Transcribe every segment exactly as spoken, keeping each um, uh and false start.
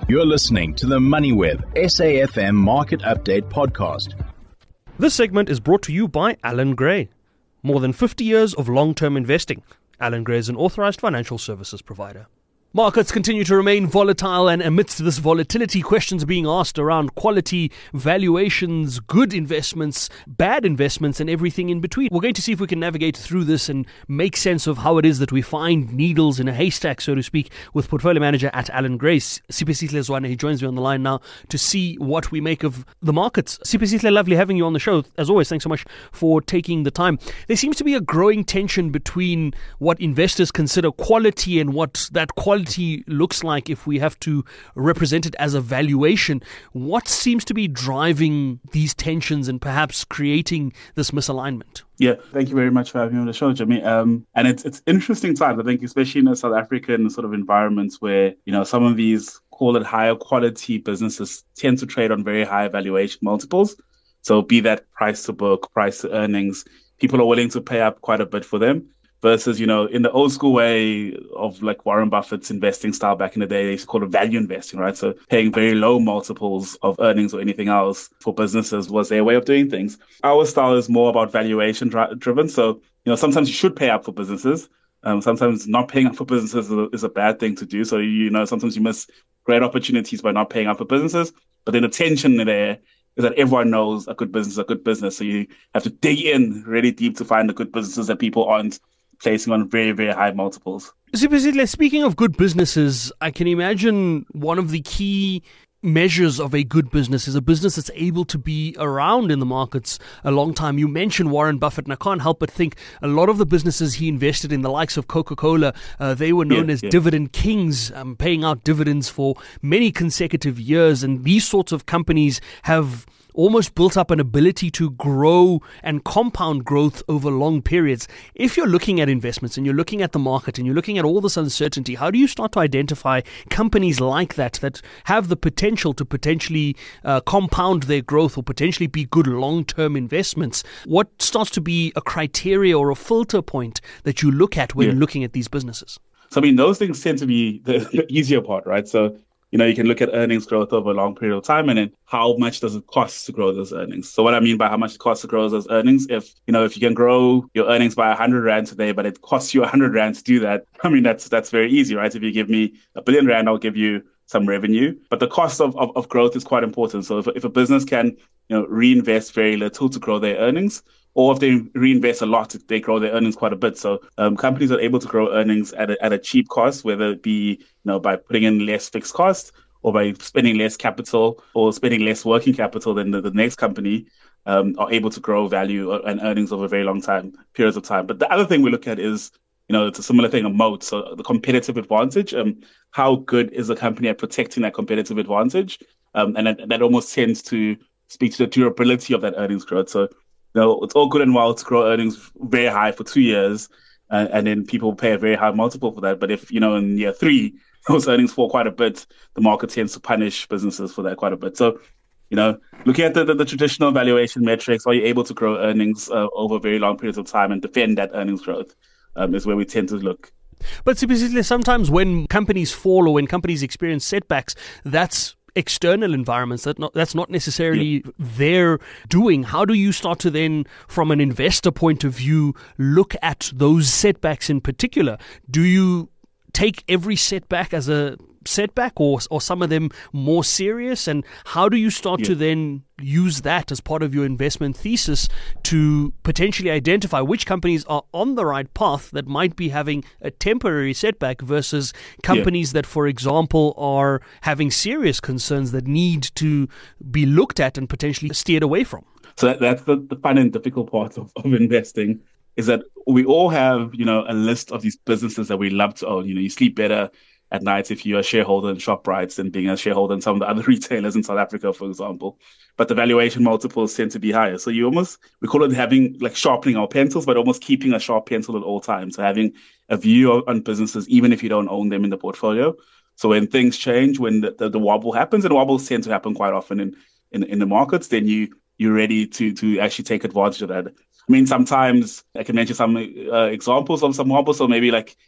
You're listening to the MoneyWeb S A F M Market Update podcast. This segment is brought to you by Allan Gray. More than fifty years of long-term investing. Allan Gray is an authorized financial services provider. Markets continue to remain volatile, and amidst this volatility, questions are being asked around quality, valuations, good investments, bad investments, and everything in between. We're going to see if we can navigate through this and make sense of how it is that we find needles in a haystack, so to speak, with portfolio manager at Allan Gray, Siphesihle Zwane. He joins me on the line now to see what we make of the markets. Siphesihle, lovely having you on the show. As always, thanks so much for taking the time. There seems to be a growing tension between what investors consider quality and what that quality looks like if we have to represent it as a valuation. What seems to be driving these tensions and perhaps creating this misalignment? Yeah, thank you very much for having me on the show, Jimmy. Um, and it's it's interesting times, I think, especially in a South African sort of environments where, you know, some of these, call it higher quality businesses, tend to trade on very high valuation multiples. So be that price to book, price to earnings, people are willing to pay up quite a bit for them. Versus, you know, in the old school way of like Warren Buffett's investing style back in the day, they used to call it value investing, right? So paying very low multiples of earnings or anything else for businesses was their way of doing things. Our style is more about valuation dri- driven. So, you know, sometimes you should pay up for businesses. Um, sometimes not paying up for businesses is a, is a bad thing to do. So, you know, sometimes you miss great opportunities by not paying up for businesses. But then the tension there is that everyone knows a good business is a good business. So you have to dig in really deep to find the good businesses that people aren't placing on very, very high multiples. Speaking of good businesses, I can imagine one of the key measures of a good business is a business that's able to be around in the markets a long time. You mentioned Warren Buffett, and I can't help but think a lot of the businesses he invested in, the likes of Coca-Cola, uh, they were known yeah, as yeah. dividend kings, um, paying out dividends for many consecutive years. And these sorts of companies have almost built up an ability to grow and compound growth over long periods. If you're looking at investments and you're looking at the market and you're looking at all this uncertainty, how do you start to identify companies like that that have the potential to potentially uh, compound their growth or potentially be good long-term investments? What starts to be a criteria or a filter point that you look at when Yeah. looking at these businesses? So, I mean, those things tend to be the, the easier part, right? So, you know, you can look at earnings growth over a long period of time, and then how much does it cost to grow those earnings? So what I mean by how much it costs to grow those earnings, if, you know, if you can grow your earnings by one hundred rand today, but it costs you one hundred rand to do that, I mean, that's that's very easy, right? If you give me a billion rand, I'll give you some revenue. But the cost of, of, of growth is quite important. So if, if a business can, you know, reinvest very little to grow their earnings, or if they reinvest a lot, they grow their earnings quite a bit. So um, companies are able to grow earnings at a, at a cheap cost, whether it be, you know, by putting in less fixed cost or by spending less capital or spending less working capital than the, the next company, um, are able to grow value and earnings over very long time, periods of time. But the other thing we look at is, you know, it's a similar thing, a moat. So the competitive advantage, um, how good is the company at protecting that competitive advantage? Um, and that, that almost tends to speak to the durability of that earnings growth. So, you know, it's all good and well to grow earnings very high for two years, uh, and then people pay a very high multiple for that. But if, you know, in year three, those earnings fall quite a bit, the market tends to punish businesses for that quite a bit. So, you know, looking at the, the, the traditional valuation metrics, are you able to grow earnings uh, over very long periods of time and defend that earnings growth, um, is where we tend to look. But sometimes when companies fall or when companies experience setbacks, that's external environments. That not, that's not necessarily yeah. their doing. How do you start to then, from an investor point of view, look at those setbacks in particular? Do you take every setback as a setback, or or some of them more serious? And how do you start yeah. to then use that as part of your investment thesis to potentially identify which companies are on the right path that might be having a temporary setback versus companies yeah. that, for example, are having serious concerns that need to be looked at and potentially steered away from? So that, that's the, the fun and difficult part of, of investing, is that we all have, you know, a list of these businesses that we love to own. You know, you sleep better at night if you're a shareholder in ShopRite than being a shareholder in some of the other retailers in South Africa, for example. But the valuation multiples tend to be higher. So you almost, we call it having, like sharpening our pencils, but almost keeping a sharp pencil at all times. So having a view on businesses, even if you don't own them in the portfolio. So when things change, when the, the, the wobble happens, and wobbles tend to happen quite often in, in, in the markets, then you, you're ready to, to actually take advantage of that. I mean, sometimes I can mention some uh, examples of some wobbles. So maybe like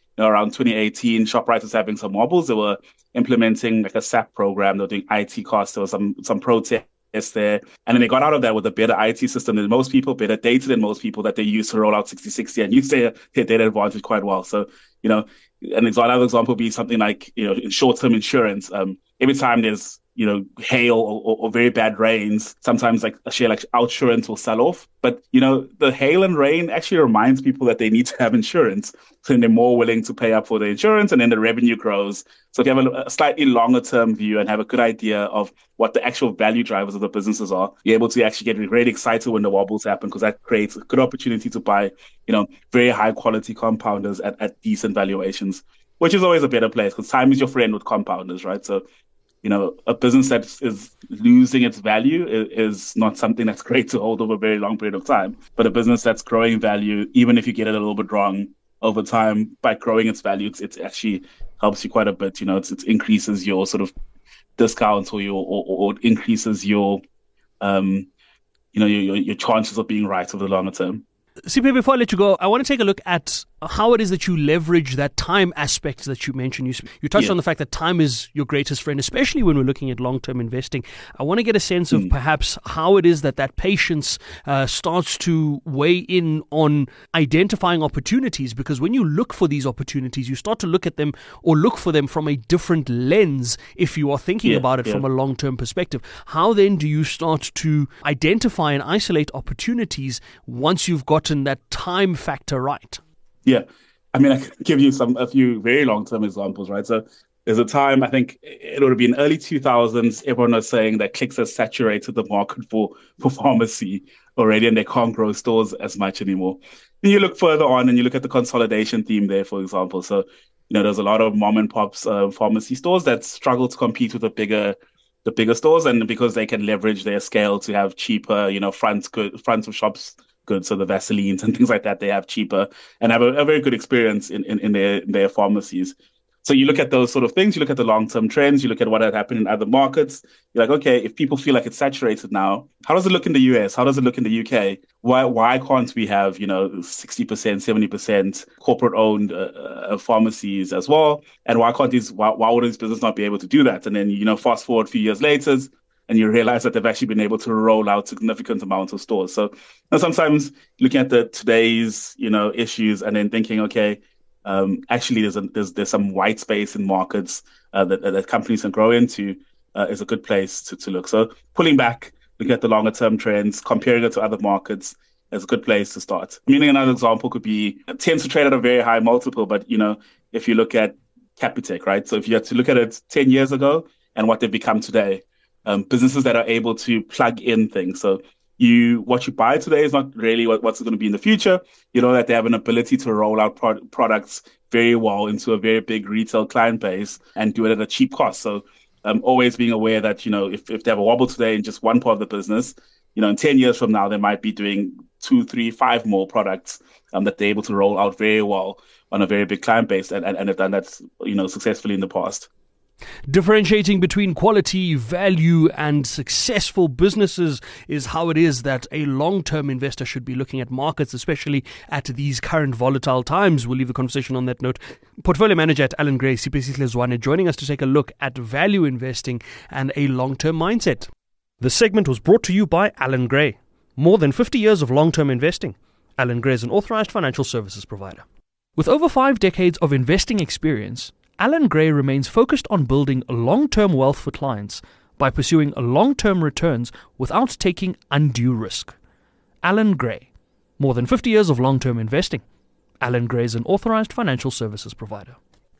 you know, around twenty eighteen, ShopRite was having some wobbles. They were implementing like a S A P program. They were doing I T costs. There was some some protests there. And then they got out of that with a better I T system than most people, better data than most people that they used to roll out sixty sixty and use their, their data advantage quite well. So, you know, an example, another example would be something like, you know, in short-term insurance. Um, every time there's, you know, hail or, or, or very bad rains, sometimes like a share like OUTsurance will sell off. But, you know, the hail and rain actually reminds people that they need to have insurance. So then they're more willing to pay up for the insurance, and then the revenue grows. So if you have a, a slightly longer term view and have a good idea of what the actual value drivers of the businesses are, you're able to actually get really excited when the wobbles happen, because that creates a good opportunity to buy, you know, very high quality compounders at, at decent valuations, which is always a better place because time is your friend with compounders, right? So, you know, a business that is losing its value is, is not something that's great to hold over a very long period of time. But a business that's growing value, even if you get it a little bit wrong over time, by growing its value, it's, it actually helps you quite a bit. You know, it's, it increases your sort of discounts or your or, or increases your, um, you know, your your chances of being right over the longer term. C P, before I let you go, I want to take a look at how it is that you leverage that time aspect that you mentioned. You, you touched yeah. on the fact that time is your greatest friend, especially when we're looking at long-term investing. I want to get a sense of mm. perhaps how it is that that patience uh, starts to weigh in on identifying opportunities, because when you look for these opportunities, you start to look at them or look for them from a different lens if you are thinking yeah, about it yeah. from a long-term perspective. How then do you start to identify and isolate opportunities once you've gotten that time factor right? Yeah. I mean, I can give you some a few very long-term examples, right? So there's a time, I think it would have been early two thousands, everyone was saying that Clicks has saturated the market for, for pharmacy already and they can't grow stores as much anymore. And you look further on and you look at the consolidation theme there, for example. So, you know, there's a lot of mom and pops uh, pharmacy stores that struggle to compete with the bigger the bigger stores, and because they can leverage their scale to have cheaper, you know, front good front of shops goods, so the Vaselines and things like that, they have cheaper and have a, a very good experience in, in, in their in their pharmacies. So you look at those sort of things, you look at the long-term trends, you look at what had happened in other markets. You're like, okay, if people feel like it's saturated now, how does it look in the U S? How does it look in the U K? Why why can't we have, you know, sixty percent, seventy percent corporate-owned uh, uh, pharmacies as well? And why can't these, why, why would these businesses not be able to do that? And then, you know, fast forward a few years later, and you realize that they've actually been able to roll out significant amounts of stores. So you know, sometimes looking at the today's, you know, issues and then thinking, okay, um, actually there's, a, there's there's some white space in markets uh, that, that companies can grow into uh, is a good place to, to look. So pulling back, looking at the longer term trends, comparing it to other markets is a good place to start. Meaning another example could be, it tends to trade at a very high multiple, but, you know, if you look at Capitec, right? So if you had to look at it ten years ago and what they've become today, Um, businesses that are able to plug in things. So you, what you buy today is not really what, what's going to be in the future. You know that they have an ability to roll out pro- products very well into a very big retail client base and do it at a cheap cost. So um, always being aware that, you know, if, if they have a wobble today in just one part of the business, you know, in ten years from now, they might be doing two, three, five more products um, that they're able to roll out very well on a very big client base and, and, and have done that, you know, successfully in the past. Differentiating between quality, value, and successful businesses is how it is that a long-term investor should be looking at markets, especially at these current volatile times. We'll leave the conversation on that note. Portfolio manager at Allan Gray, Siphesihle Zwane, joining us to take a look at value investing and a long-term mindset. This segment was brought to you by Allan Gray. More than fifty years of long-term investing. Allan Gray is an authorized financial services provider. With over five decades of investing experience, Allan Gray remains focused on building long-term wealth for clients by pursuing long-term returns without taking undue risk. Allan Gray. More than fifty years of long-term investing. Allan Gray is an authorized financial services provider.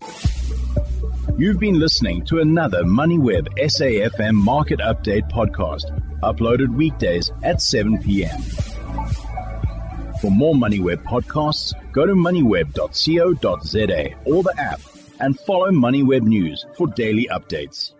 You've been listening to another MoneyWeb S A F M Market Update podcast, uploaded weekdays at seven p.m. For more MoneyWeb podcasts, go to moneyweb dot co dot za or the app, and follow MoneyWeb News for daily updates.